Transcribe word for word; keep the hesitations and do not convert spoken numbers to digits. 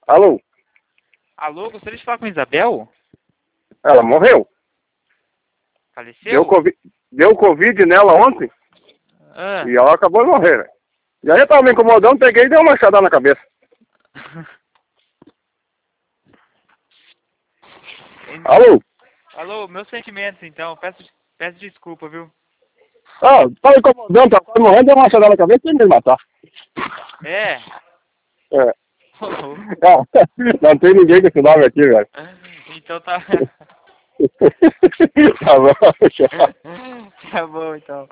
Alô? Alô, gostaria de falar com a Isabel? Ela morreu. Faleceu? Deu Covid, deu Covid nela ontem Ah. e ela acabou de morrer, velho. E aí eu tava me incomodando, peguei e dei uma machadada na cabeça. Alô? Alô, meus sentimentos então, peço, peço desculpa, viu? Ah, tava incomodando, tava quase morrendo, dei uma machadada na cabeça e tem que me matar. É? É. Não, não tem ninguém com esse nome aqui, velho. Então tá. Tá bom, tchau. Tá bom então.